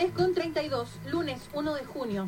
3:32, lunes 1 de junio.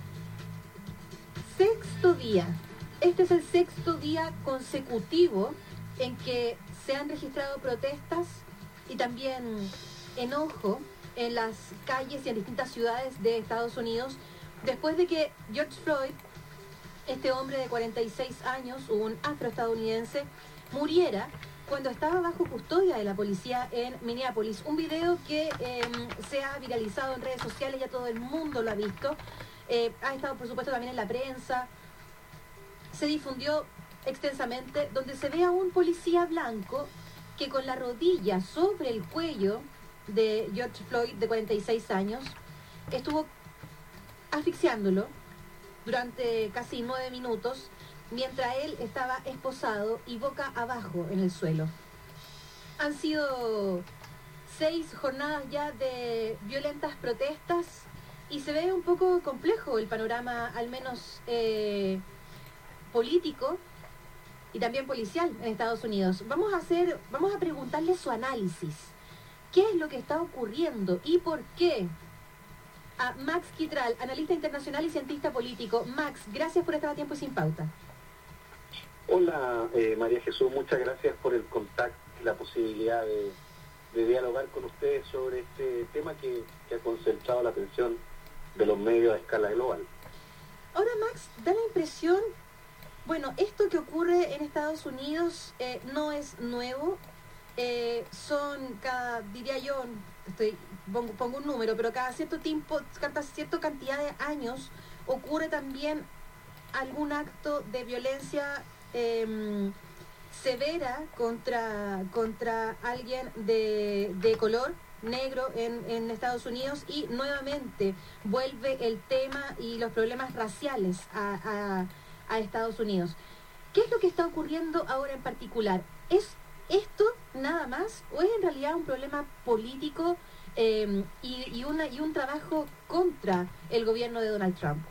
Sexto día. Este es el sexto día consecutivo en que se han registrado protestas y también enojo en las calles y en distintas ciudades de Estados Unidos después de que George Floyd, este hombre de 46 años, un afroestadounidense, muriera cuando estaba bajo custodia de la policía en Minneapolis. Un video que se ha viralizado en redes sociales, ya todo el mundo lo ha visto. Ha estado, por supuesto, también en la prensa. Se difundió extensamente, donde se ve a un policía blanco que con la rodilla sobre el cuello de George Floyd, de 46 años, estuvo asfixiándolo durante casi 9 minutos, mientras él estaba esposado y boca abajo en el suelo. Han sido 6 jornadas ya de violentas protestas y se ve un poco complejo el panorama, al menos político y también policial en Estados Unidos. Vamos a preguntarle su análisis. ¿Qué es lo que está ocurriendo y por qué? A Max Quitral, analista internacional y cientista político. Max, gracias por estar a Tiempo y Sin Pauta. Hola, María Jesús, muchas gracias por el contacto y la posibilidad de dialogar con ustedes sobre este tema que ha concentrado la atención de los medios a escala global. Ahora, Max, da la impresión, bueno, esto que ocurre en Estados Unidos no es nuevo. Son diría yo, pongo un número, pero cada cierto tiempo, cada cierta cantidad de años ocurre también algún acto de violencia severa contra alguien de color negro en Estados Unidos, y nuevamente vuelve el tema y los problemas raciales a Estados Unidos. ¿Qué es lo que está ocurriendo ahora en particular? ¿Es esto nada más o es en realidad un problema político y un trabajo contra el gobierno de Donald Trump?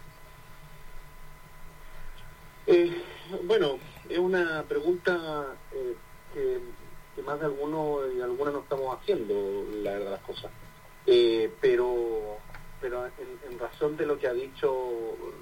Bueno, es una pregunta que más de alguno y alguna no estamos haciendo, la verdad, las cosas. Pero en razón de lo que ha dicho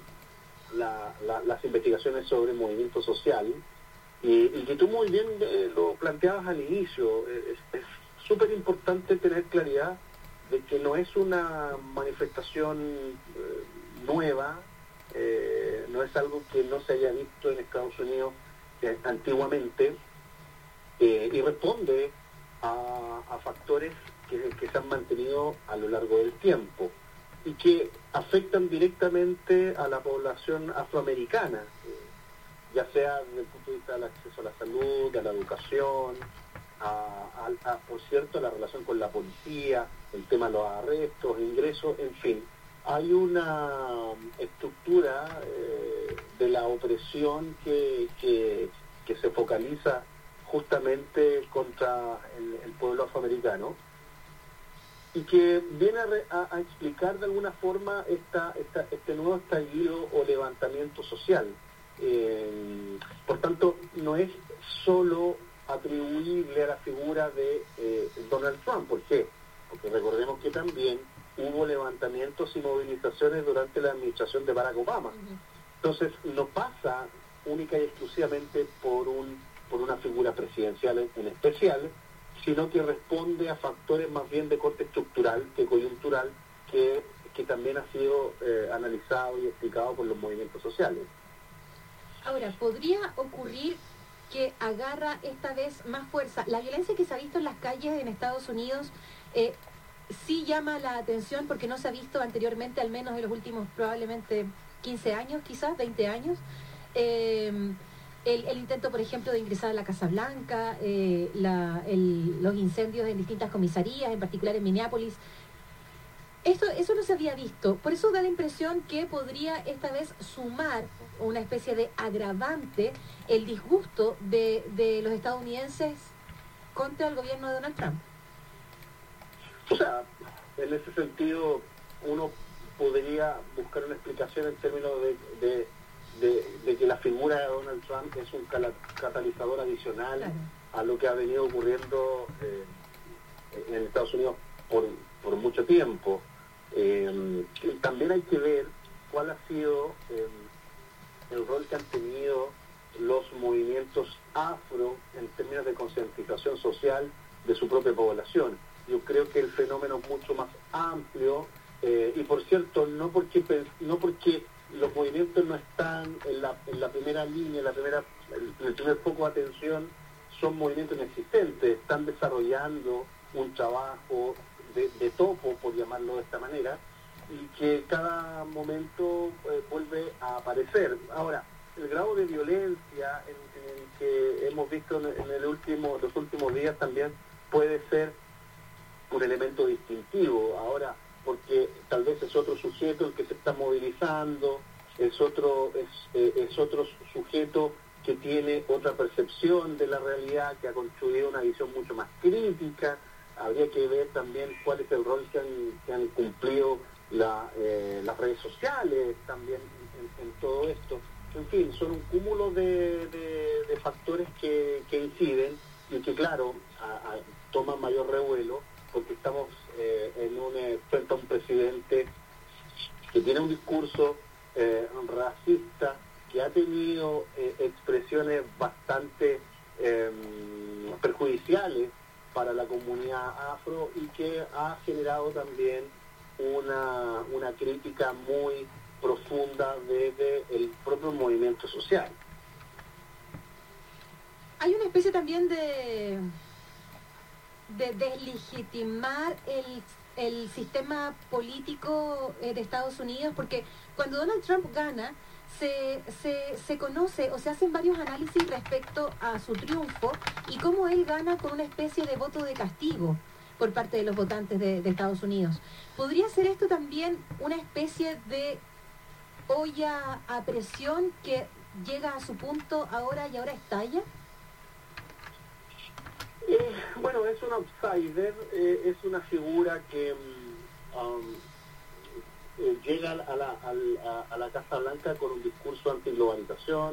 las investigaciones sobre el movimiento social, y que tú muy bien lo planteabas al inicio, es súper importante tener claridad de que no es una manifestación nueva, no es algo que no se haya visto en Estados Unidos antiguamente, y responde a factores que se han mantenido a lo largo del tiempo y que afectan directamente a la población afroamericana, ya sea desde el punto de vista del acceso a la salud, a la educación, por cierto, la relación con la policía, el tema de los arrestos, ingresos, en fin. Hay una estructura de la opresión que se focaliza justamente contra el pueblo afroamericano y que viene a explicar de alguna forma este nuevo estallido o levantamiento social. Por tanto, no es solo atribuible a la figura de Donald Trump. ¿Por qué? Porque recordemos que también hubo levantamientos y movilizaciones durante la administración de Barack Obama. Entonces, no pasa única y exclusivamente por una figura presidencial en especial, sino que responde a factores más bien de corte estructural que coyuntural, que también ha sido analizado y explicado por los movimientos sociales. Ahora, ¿podría ocurrir que agarra esta vez más fuerza? La violencia que se ha visto en las calles en Estados Unidos sí llama la atención porque no se ha visto anteriormente, al menos en los últimos probablemente 15 años, quizás 20 años. El intento, por ejemplo, de ingresar a la Casa Blanca, los incendios en distintas comisarías, en particular en Minneapolis. Eso no se había visto. Por eso da la impresión que podría esta vez sumar una especie de agravante el disgusto de los estadounidenses contra el gobierno de Donald Trump. O sea, en ese sentido, uno podría buscar una explicación en términos de que la figura de Donald Trump es un catalizador adicional, claro, a lo que ha venido ocurriendo en Estados Unidos por mucho tiempo. También hay que ver cuál ha sido el rol que han tenido los movimientos afro en términos de concientización social de su propia población. Yo creo que el fenómeno es mucho más amplio, y por cierto, no porque los movimientos no están en la primera línea, en el primer foco de atención, son movimientos inexistentes, están desarrollando un trabajo de topo, por llamarlo de esta manera, y que cada momento vuelve a aparecer. Ahora, el grado de violencia en el que hemos visto en los últimos días también puede ser un elemento distintivo. Ahora, porque tal vez es otro sujeto el que se está movilizando, es otro sujeto que tiene otra percepción de la realidad, que ha construido una visión mucho más crítica. Habría que ver también cuál es el rol que han cumplido las redes sociales también en todo esto. En fin, son un cúmulo de factores que inciden y que, claro, toman mayor revuelo porque estamos frente a un presidente que tiene un discurso racista, que ha tenido expresiones bastante perjudiciales para la comunidad afro y que ha generado también una crítica muy profunda desde el propio movimiento social. Hay una especie también de deslegitimar el sistema político de Estados Unidos, porque cuando Donald Trump gana, se conoce o se hacen varios análisis respecto a su triunfo y cómo él gana con una especie de voto de castigo por parte de los votantes de Estados Unidos. ¿Podría ser esto también una especie de olla a presión que llega a su punto ahora y ahora estalla? Bueno, es un outsider, es una figura que llega a la Casa Blanca con un discurso antiglobalización.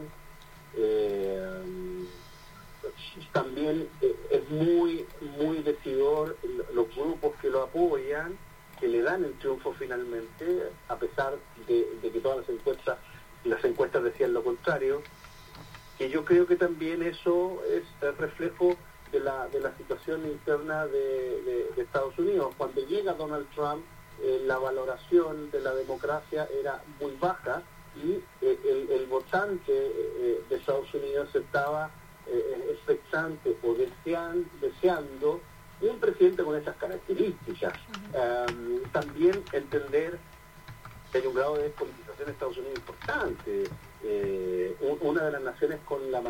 También es muy decidor los grupos que lo apoyan, que le dan el triunfo finalmente, a pesar de que todas las encuestas decían lo contrario, que yo creo que también eso es el reflejo de la situación interna de Estados Unidos. Cuando llega Donald Trump, la valoración de la democracia era muy baja y el votante de Estados Unidos estaba expectante o deseando un presidente con esas características. También entender que hay un grado de despolitización en Estados Unidos importante, una de las naciones con la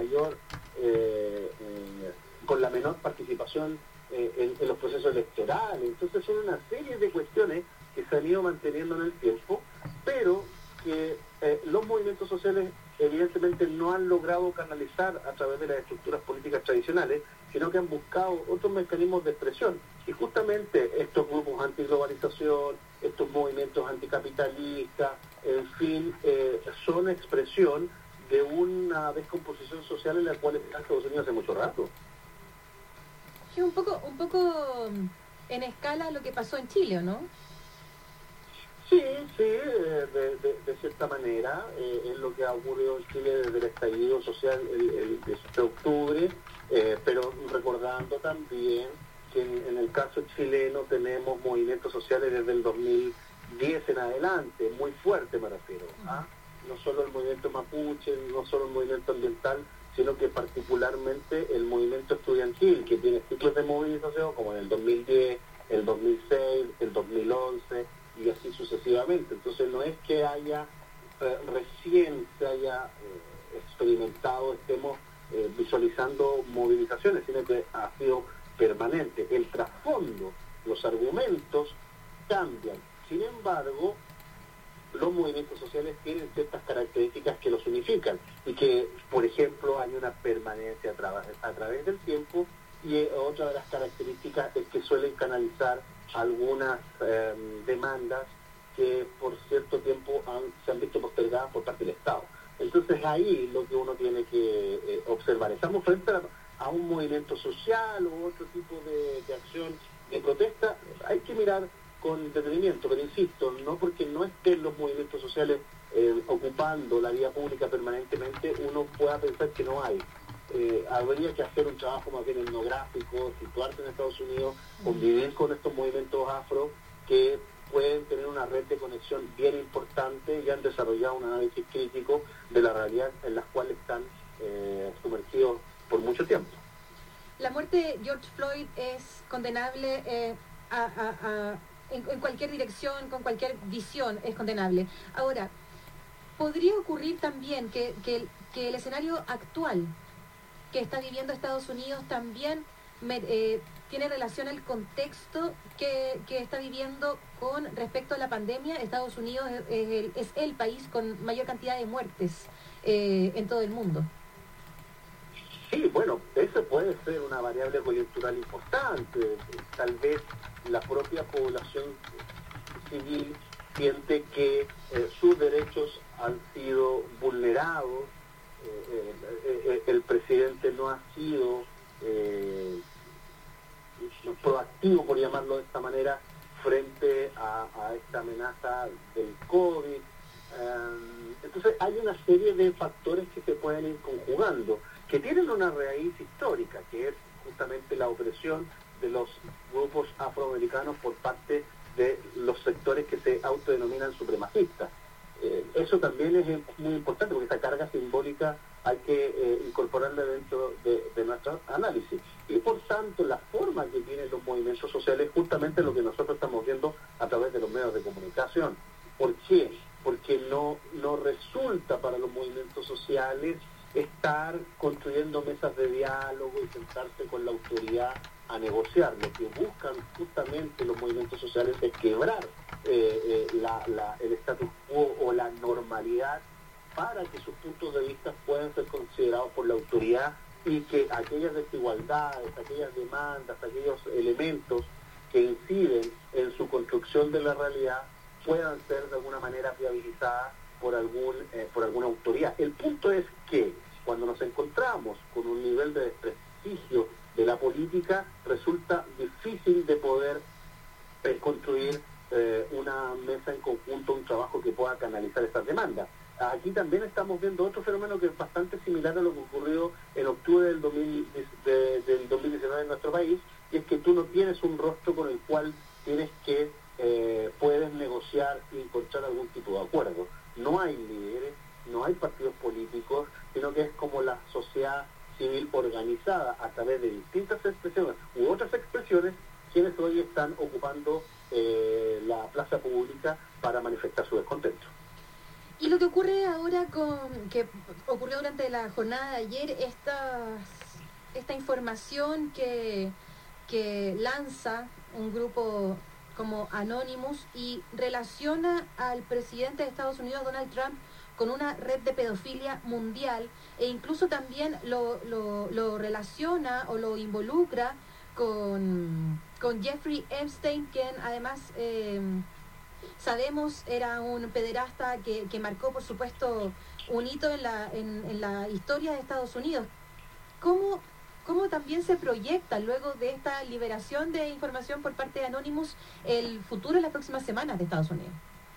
menor participación en los procesos electorales. Entonces son una serie de cuestiones que se han ido manteniendo en el tiempo, pero que los movimientos sociales evidentemente no han logrado canalizar a través de las estructuras políticas tradicionales, sino que han buscado otros mecanismos de expresión. Y justamente estos grupos antiglobalización, estos movimientos anticapitalistas, en fin, son expresión de una descomposición social en la cual está Estados Unidos hace mucho rato. Es un poco en escala lo que pasó en Chile, ¿no? Sí, de cierta manera, es lo que ha ocurrido en Chile desde el estallido social el 18 de octubre, pero recordando también que en el caso chileno tenemos movimientos sociales desde el 2010 en adelante, muy fuerte me refiero, no solo el movimiento mapuche, no solo el movimiento ambiental, sino que particularmente el movimiento estudiantil, que tiene ciclos de movilización como en el 2010, el 2006, el 2011 y así sucesivamente. Entonces no es que recién se haya experimentado, estemos visualizando movilizaciones, sino que ha sido permanente. El trasfondo, los argumentos cambian. Sin embargo, los movimientos sociales tienen ciertas características que los unifican y que, por ejemplo, hay una permanencia a través del tiempo, y otra de las características es que suelen canalizar algunas demandas que por cierto tiempo se han visto postergadas por parte del Estado. Entonces ahí lo que uno tiene que observar. Estamos frente a un movimiento social o otro tipo de acción de protesta. Hay que mirar con detenimiento, pero insisto, no porque no estén los movimientos sociales ocupando la vía pública permanentemente, uno pueda pensar que no hay. Habría que hacer un trabajo más bien etnográfico, situarse en Estados Unidos, convivir con estos movimientos afro que pueden tener una red de conexión bien importante y han desarrollado un análisis crítico de la realidad en la cual están sumergidos por mucho tiempo. La muerte de George Floyd es condenable en cualquier dirección, con cualquier visión es condenable. Ahora, podría ocurrir también que el escenario actual que está viviendo Estados Unidos también tiene relación al contexto que está viviendo con respecto a la pandemia. Estados Unidos es el país con mayor cantidad de muertes en todo el mundo. Sí, bueno, eso puede ser una variable coyuntural importante. Tal vez la propia población civil siente que sus derechos han sido vulnerados, el presidente no ha sido proactivo, por llamarlo de esta manera, frente a esta amenaza del COVID. Entonces hay una serie de factores que se pueden ir conjugando, que tienen una raíz histórica, que es justamente la opresión de los grupos afroamericanos por parte de los sectores que se autodenominan supremacistas. Eso también es muy importante, porque esa carga simbólica hay que incorporarla dentro de nuestro análisis. Y por tanto, la forma que tienen los movimientos sociales es justamente lo que nosotros estamos viendo a través de los medios de comunicación. ¿Por qué? Porque no resulta para los movimientos sociales estar construyendo mesas de diálogo y sentarse con la autoridad a negociar. Lo que buscan justamente los movimientos sociales es quebrar el status quo o la normalidad para que sus puntos de vista puedan ser considerados por la autoridad y que aquellas desigualdades, aquellas demandas, aquellos elementos que inciden en su construcción de la realidad puedan ser de alguna manera viabilizadas por alguna autoridad. El punto es que cuando nos encontramos con un nivel de desprestigio de la política, resulta difícil de poder construir una mesa en conjunto, un trabajo que pueda canalizar estas demandas. Aquí también estamos viendo otro fenómeno que es bastante similar a lo que ocurrió en octubre del 2019 en nuestro país, y es que tú no tienes un rostro con el cual puedes negociar y encontrar algún tipo de acuerdo. No hay líderes, no hay partidos políticos, sino que es como la sociedad civil organizada a través de distintas expresiones u otras expresiones, quienes hoy están ocupando la plaza pública para manifestar su descontento. Y lo que ocurre ahora que ocurrió durante la jornada de ayer, esta información que lanza un grupo como Anonymous y relaciona al presidente de Estados Unidos, Donald Trump, con una red de pedofilia mundial, e incluso también lo relaciona o lo involucra con Jeffrey Epstein, quien además sabemos era un pederasta que marcó, por supuesto, un hito en la historia de Estados Unidos. ¿Cómo también se proyecta, luego de esta liberación de información por parte de Anonymous, el futuro en las próximas semanas de Estados Unidos?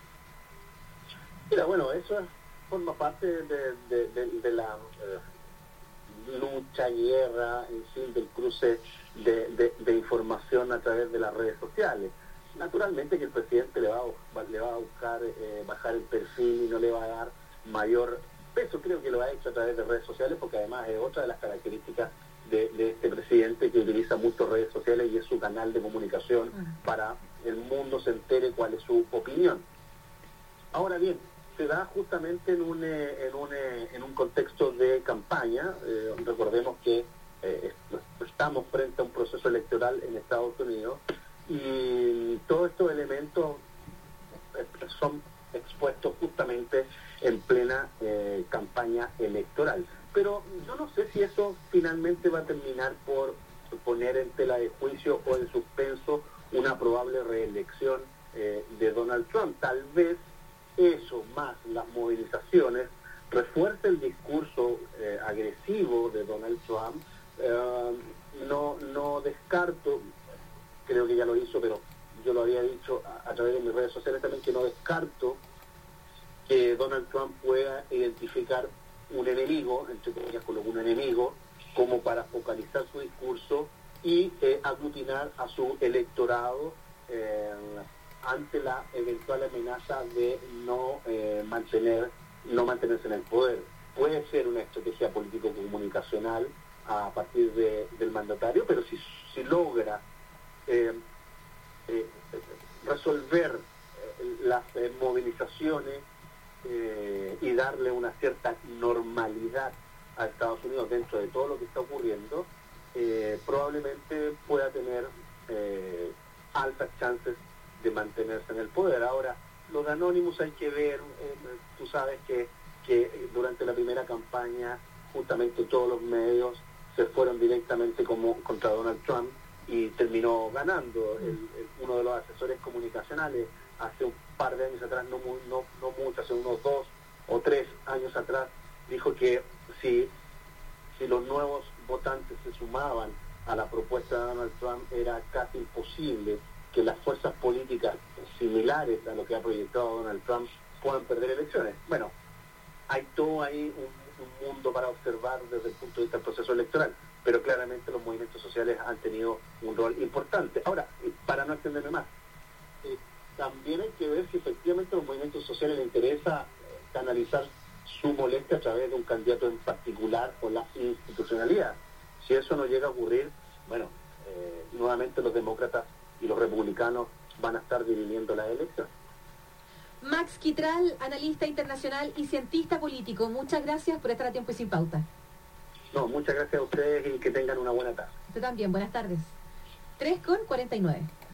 Mira, bueno, eso forma parte de la lucha, guerra, en fin, del cruce de información a través de las redes sociales. Naturalmente que el presidente le va a buscar bajar el perfil y no le va a dar mayor peso. Creo que lo ha hecho a través de redes sociales, porque además es otra de las características de este presidente, que utiliza mucho redes sociales y es su canal de comunicación para el mundo se entere cuál es su opinión. Ahora bien, se da justamente en un contexto de campaña. Recordemos que estamos frente a un proceso electoral en Estados Unidos y todos estos elementos son expuestos justamente en plena campaña electoral. Pero yo no sé si eso finalmente va a terminar por poner en tela de juicio o en suspenso una probable reelección de Donald Trump. Tal vez eso, más las movilizaciones, refuerce el discurso agresivo de Donald Trump. No descarto, creo que ya lo hizo, pero yo lo había dicho dicho a través de mis redes sociales también que no descarto que Donald Trump pueda identificar un enemigo, entre comillas coloco un enemigo, como para focalizar su discurso y aglutinar a su electorado ante la eventual amenaza de no mantenerse en el poder. Puede ser una estrategia político-comunicacional a partir del mandatario, pero si logra resolver las movilizaciones y darle una cierta normalidad a Estados Unidos dentro de todo lo que está ocurriendo, probablemente pueda tener altas chances de mantenerse en el poder. Ahora, los de Anonymous hay que ver, tú sabes que durante la primera campaña justamente todos los medios se fueron directamente contra Donald Trump y terminó ganando. Uno de los asesores comunicacionales hace un par de años atrás, no mucho, hace unos 2 o 3 años atrás, dijo que si los nuevos votantes se sumaban a la propuesta de Donald Trump, era casi imposible que las fuerzas políticas similares a lo que ha proyectado Donald Trump puedan perder elecciones. Bueno, hay todo ahí un mundo para observar desde el punto de vista del proceso electoral, pero claramente los movimientos sociales han tenido un rol importante. Ahora, para no extenderme más, también hay que ver si efectivamente a los movimientos sociales les interesa canalizar su molestia a través de un candidato en particular o la institucionalidad. Si eso no llega a ocurrir, bueno, nuevamente los demócratas y los republicanos van a estar dividiendo la elección. Max Quitral, analista internacional y cientista político, muchas gracias por estar a tiempo y sin pauta. No, muchas gracias a ustedes y que tengan una buena tarde. Usted también, buenas tardes. 3:49.